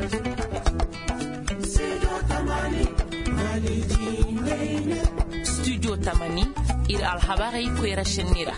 Studio Tamani ir alhabari kwera shenira.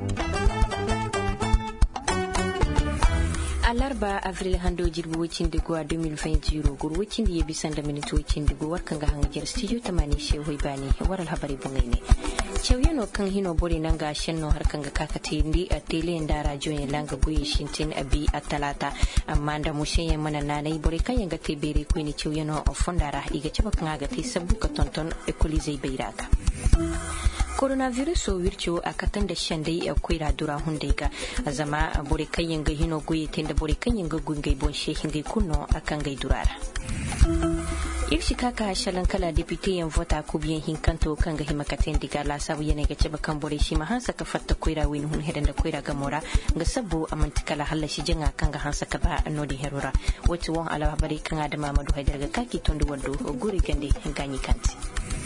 Alarba avril hando jirbu wacin digo a 2020 gur wacin da ya bisan da minutu wacin digo warkan ga hangar studio Tamani shehu bani waral habari bungaine. Chawyano kan hino bori nanga shenno harkan ga kakati ndi a tele ndara joye langa buye shintin abi a talata amma da mushe mana nanai bori kan yanga tebere ko ni chawyano fondara iga chaba kan ga te sabu ka tonton ekolizei beiraka. Coronavirus wircho akatan da shandai akwai radura hundaiga azama bori kan yanga hino goye tenda bori kan yanga gungai bonshe hingai kunno akan gai durara. Irshi kaka shalan kala deputy yan vota ku biyan hinkanto kan ga himakaten diga la sabu yana ga ceba kan bore shi ma hansa ka fatta koira win hun hedan da koira ga mora ga sabu amantikala halla shi jinga kan ga hansa ka ba anodi herura wati won ala habari kan ada Mamadu Haidar ga kaki tondo waddo guri gande ganyi kanti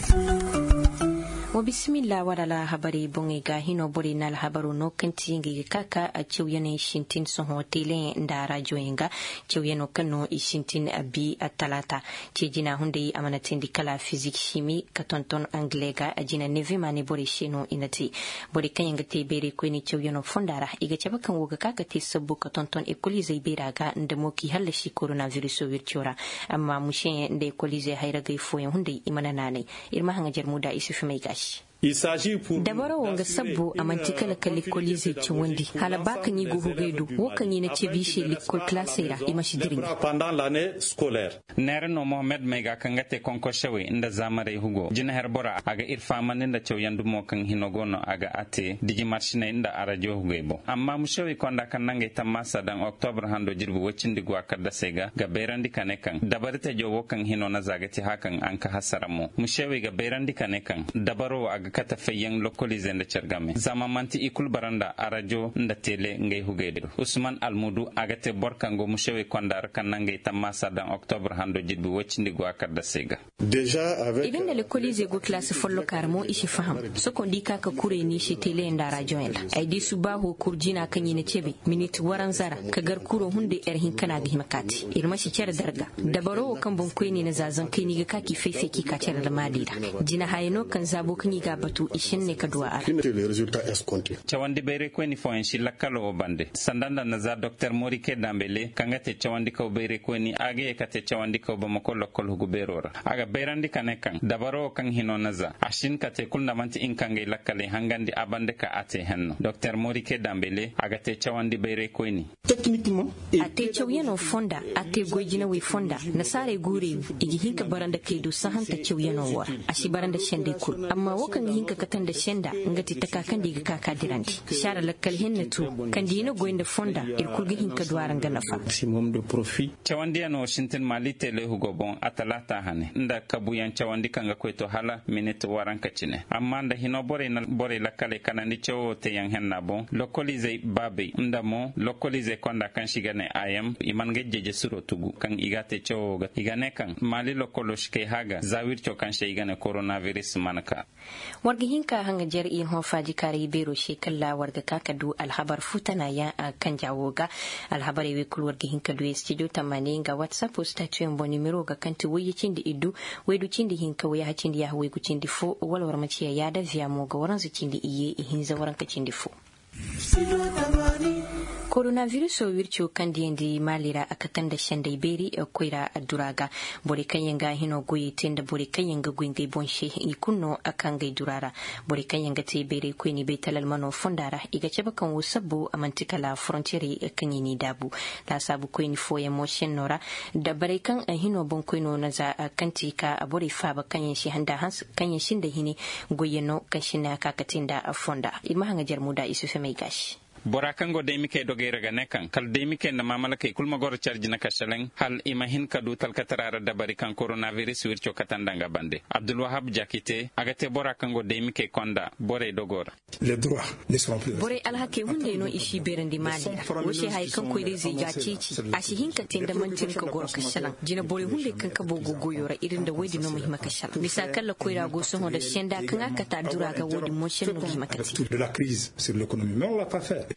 wa bismillah wala habari bonge ga hino bori nal habaru no kanti ngi kaka a ciwyane shintin so hotele nda radio inga ciwyano kano ishintin abi atalata cijina hunde amanatin di kala physique chimie katonton anglega ajina neve mane bori shino inati bori kanyanga te bere ko ni ciwyano fondara iga cabakan woga kaka te sabbu katonton ekolize beraga ndamoki halle shi coronavirus virtuora amma mushe nde ekolize hayraga foyen hunde imana nane irma hanga jarmuda isufi mai gashi dabaro wanga sabbo amantika la kalikoli zai ci wandi hala baka ni go hogaidu wokan yi na ce bishe likol klasera imashi dirin pendant l'année scolaire nerno Mohamed mega kangate konko shawe inda zamare hugo jina herbora aga irfaman inda cew yandu mo kan hinogono aga ate digi marshina inda arajo hugebo amma mushawi konda kan nange tamasa dan october hando jirbu wacindi gwa kadda sega ga berandi kanekan dabarite jo wokan hinona zagati hakan anka hasaramo mushawi ga berandi kanekan dabaro aga kata fayen lokolize nda cergame zama manti ikul baranda arajo nda tele ngay hugede Usman Almudu agate borkango mushewe kondar kanange tamasa dan october hando jidbu wacindi go akada sega déjà avec idan da lokolize go classe follo karmo ishi faham so kondi kaka kure ni shi tele nda arajo ela ai di subaho kurjina kanyi ne cebe minute waran zara kagar kuro hunde erhin kana ga himakati irma shi cer darga dabaro kan bon koyni na zazan kai ni ga kaki fefe ki ka cer da madira jina hayno kan zabo kanyi ga batu ishin ne ka duwa ara le résultat escompté chawandi bere ko ni fo en shilla kalo bande sandanda na za Dr Morike Dambele kangate chawandi ko bere ko ni age kate chawandi ko bamako lokol hugo berora aga berandi kanekan dabaro kan hino naza ashin kate kulna manti inkange lakkale hangandi abande ka ate henno Dr Morike Dambele aga te chawandi bere ko ni techniquement ate chawyano fonda ate gojina we fonda na sare gure igi hinka baranda kedo sahanta chawyano war ashi baranda shende kul amma wakan hinka katan da shenda ngati takakan diga kaka diranti shara lakkal hennatu kan dina goyinda fonda irkulga hinka duwaran ganafa maximum de profit chawandi no Washington malite le hugo bon atalata hane nda kabuyan chawandi kanga kweto hala minute waran kacine amma nda hino bore lakkale kanandi chawo te yang henna bon lokolize babe nda mo lokolize konda kan shigane ayam iman gejeje suro tugu kan igate chawo igane kan mali lokoloshke haga zawir chokan shigane coronavirus manaka warga hinka hanga jar'in hofaji kare bero shekalla warga kakadu alhabar futana ya kan jawoga alhabar we kul warga hinka do studio tamane ga WhatsApp statuen bo numero ga kanti wayicin da idu wedu cindi hinka waya hacin da ya hawe ku cindi fo walwar maciya ya da via mo ga waran su cindi iye ihin zawaran ka cindi fo coronavirus wircho kandiendi malira akatan da shandai beri koira aduraga bore kanyanga hino goyi tenda bore kanyanga gwingai bonshe ikunno akangai durara bore kanyanga te beri koini betalal mano fondara iga cheba kan wusabbu amantikala frontiere kanyini dabu la sabu koini foye motion nora da bare kan hino bon koino naza kantika bore faba kanyen shi handa hans kanyen shinda hini goyeno kashina kakatinda fonda imahanga jarmuda isufe mai gashi borakango de mike dogere ga nekan kal de mike na mamala kay kulma gor charge na kashaleng hal imahin kadu tal katarara dabari kan coronavirus wircho katandanga bande Abdul Wahab Jakite agate borakango de mike konda bore dogora les droits ne seront plus bore alhake hunde no ishi berandi mali woshe hay kan koyre zai gacici ashihin ka tenda mantin ka gor kashalan jina bore hunde kan ka bogo goyora irin da wadi no muhimma kashalan misal kala koyra go so da shenda kan aka ta dura ga wodi motion no muhimma kati de la crise sur l'économie mais on l'a pas fait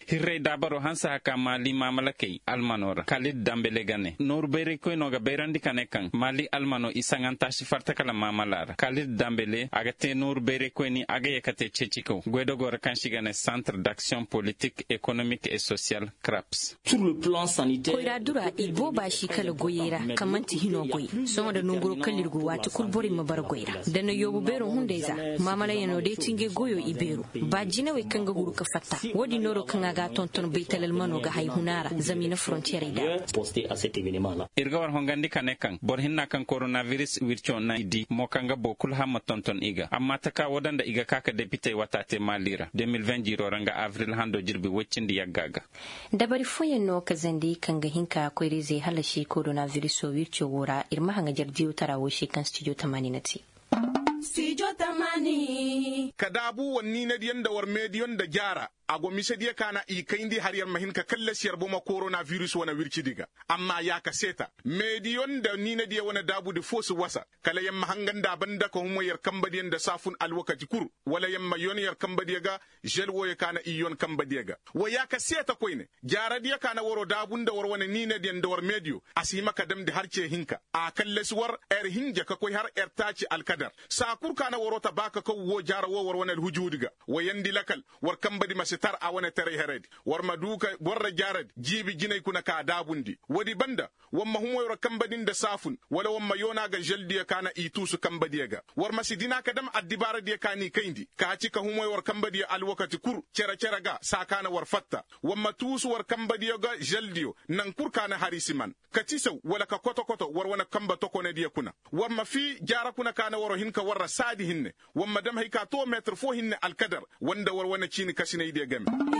hirre dabaro hansa haka mali mamalakei almanora Khalid Dambele gane nor bere ko no ga berandi kanekan mali almano isanganta shifarta kala mamalara Khalid Dambele agate nor bere ko ni aga yakate chechiko gwedo gora kanshigane Centre d'action politique économique et sociale CRAPS. Sur le plan sanitaire koira dura ilbo ba shi kala goyera kamanti hino goy somo da nunguro kalirgo wata kulbori mabar goyera da na yobu bero hundeza mamala yano de tinge goyo ibero ba jina we kanga huru ka fatta wodi noro kanga ga tonton beitalal mano ga hay hunara zamina frontiere da posté à cet événement là irga war hongandi kanekan bor hinna kan coronavirus wircho na idi mo kanga bokul hamma tonton iga amma taka wodanda iga kaka député watate malira 2020 jiro ranga avril hando jirbi weccindi yaggaga dabari foyen no kazandi kanga hinka koirize halashi coronavirus wircho wora irma hanga jardiyo tarawo shi kan studio 80 Studio 80 kadabu wanni na diyan da war mediyon da gyara a gomise diya kana ikaindi har yar mahin ka kalla siyar boma coronavirus wana wirci diga amma ya kaseta mediyon da ni na diya wana dabu da fosu wasa kala yamma hangan da banda ko humo yar kambadiyan da safun alwakati kur wala yamma yon yar kambadiya ga jelwo ya kana iyon kambadiya ga wa ya kaseta koine gyara diya kana woro dabun da war wana ni na diyan da war mediyo asima kadam da harce hinka a kalle suwar er hinja ka koi har er taci alkadar sakur kana woro ta baka ko wo jara wo war wana hujudiga wa yandi lakal war kambadi tar a wani tare heredi war maduka warra jarad jibi ginai kuna ka dabundi wadi banda wamma humoyro kambadin da safun wala wamma yona ga jeldi ya kana itusu kambadiya ga war masidina kadam addibara diya kani kaindi ka cika humoyro kambadiya alwakati kur cera ga sakana war fatta wamma tusu war kambadiya ga jeldiyo nan kur kana harisiman katisau wala ka koto war wana kamba toko ne diya kuna wamma fi jara kuna kana waro hinka warra sadi hinne wamma dam hayka to metr fo hinne alkadar wanda war wana chini kasine diya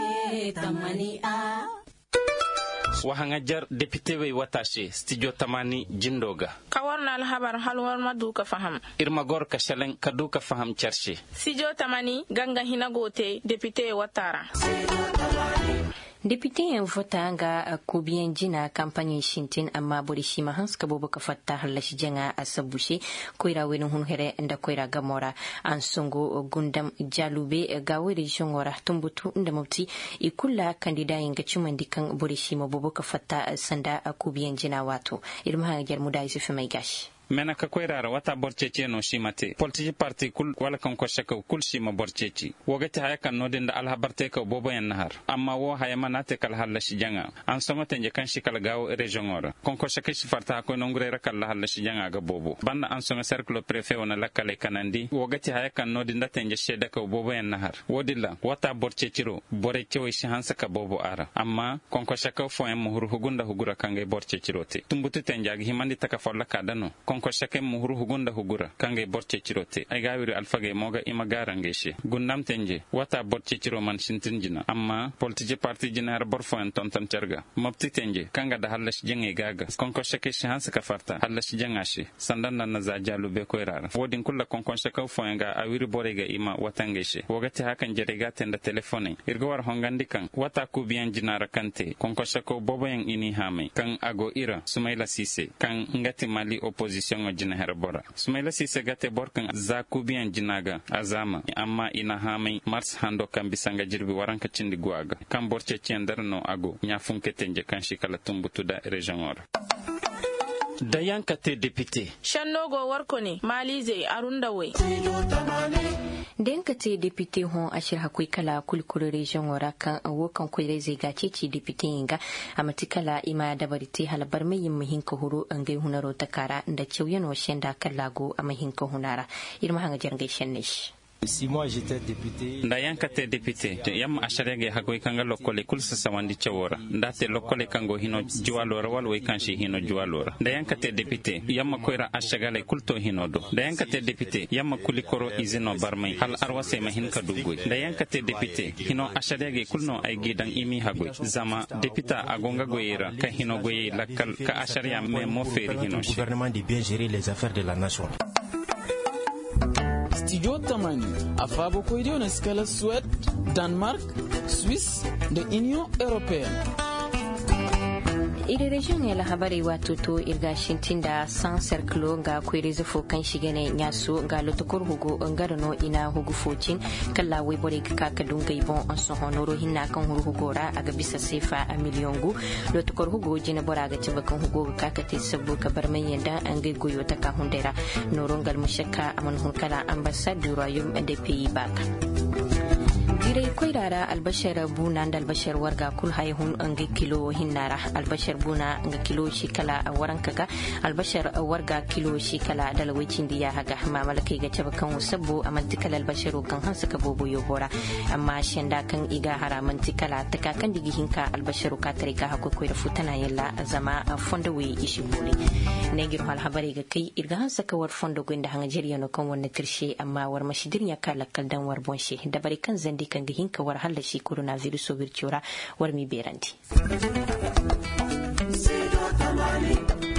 wahangajar député we watashe studio 80 jindoga kawarna alhabar halwar maduka faham irma gor ka shalen kaduka faham charshe studio 80 ganga hinagote député watara Député en vota nga kubiyan jina kampanyin shintin amma bori shi mahanska bobo ka fatta halashi janga asabushe koira wenu hun here nda koira gamora an songo gundam jalube ga wiri jongora tumbutu nda mabti ikulla kandida inga chumandi kan bori shi bobo ka fatta sanda kubiyan jina wato irma hangar mudai sifa mai gashi mena ka koirara wata borcece no shimate politici parti kul wala kan ko shaka kul shima borceci wogati haya kan nodin da alhabarte ka bobo yan nahar amma wo haya manate kal halashi janga an somata nje kan shikal gawo region ora kon ko shaka shi farta ko nongure rakal halashi janga ga bobo banda an soma cercle préfet wona lakale kanandi wogati haya kan nodin da tanje sheda ka bobo yan nahar wodilla wata borceci ro bore cewi shi hansa ka bobo ara amma kon ko shaka fo en muhur hugunda hugura kangai borceci rote tumbutu tenjagi himandi taka folla kadano ko shake muhuru hugunda hugura kange borce cirote ay gawiri alfage moga ima garangeshe gundam tenje wata borce ciro man shintinjina amma politici parti jinar borfo en tonton terga mopti tenje kanga da hallash jenge gaga konko shake shi hansa ka farta hallash jengashi sandan na za jalu be koirara wodin kulla konko shake fo en ga awiri borega ima watangeshe wogati hakan jerega tenda telefone irgo war hongandi kan wata kubiyan jinara kante konko shake bobo en ini hame kan ago ira Sumaila Cisse kan ngati mali opposition jina herbora Sumaila Cisse gate borkan zakubiyan jinaga azama amma ina hamai mars hando kan bisanga jirbi waranka cindi guaga kan borce ciendarno ago nya funke tenje kan shikala tumbutu da region ora dayanka te député shannogo warkone malize arundawe denka te député hon ashir hakui kala kulkuru region ora kan wokan koire zai gace ci député inga amatikala ima dabarite halabar mai yin mahinka huru an gai hunaro takara da cewyan washen da kallago a mahinka hunara irma hanga jarngai shannish Si moi j'étais député ndayanka te député yam asharege hagoy kanga lokole kulsa sawandi chawora ndate lokole kango hino juwalora walwe kanshi hino juwalora ndayanka te député yam koira ashagale kulto hinodo ndayanka te député yam kulikoro izino barmay hal arwase mahin kadugwe ndayanka te député hino asharege kulno ay gidan imi hagoy zama députa agonga goyera ka hino goye lakal ka asharia me mo feri hino le gouvernement de bien gérer les affaires de la nation. Studio 80 afabo ko idio na skala Suède, Danemark, Suisse da Union Européenne. iri region ya lahabari wato to irga shintin da san circle ga kwere zufo kan shige ne nyaso ga lotokur hugo ngarano ina hugu focin kala we bore ka dunga ibon on so honoro hinna kan hugora aga bisa sefa a miliyongu lotokur hugo jina bora ga ciba kan hugo ka te sabu ka bar man yanda an ga goyo ta ka hundera norongal mushakka aman hunkala ambassadeur royaume de pays baka dire koirara albashar buna da albashar warga kul hayhun an ga kilo hinnara albashar buna ga kilo shi kala a waran kaga albashar warga kilo shi kala da lawacin diya haga mamalkai ga tabakan sabbo a mantikal albasharu kan hansa ka bobo yobora amma shanda kan iga haraman tikala ta kakan digi hinka albasharu ka tare ka hakoi da futana yalla zama fondawe ishi bole ne giro hal habari ga kai irga hansa ka war fondo gwenda hanga jeriya no kan wannan kirshe amma war mashidir ya kala kaldan war bonshe da bari kan zandi kan ga hinka war halla shi coronavirus so virtuora war mi beranti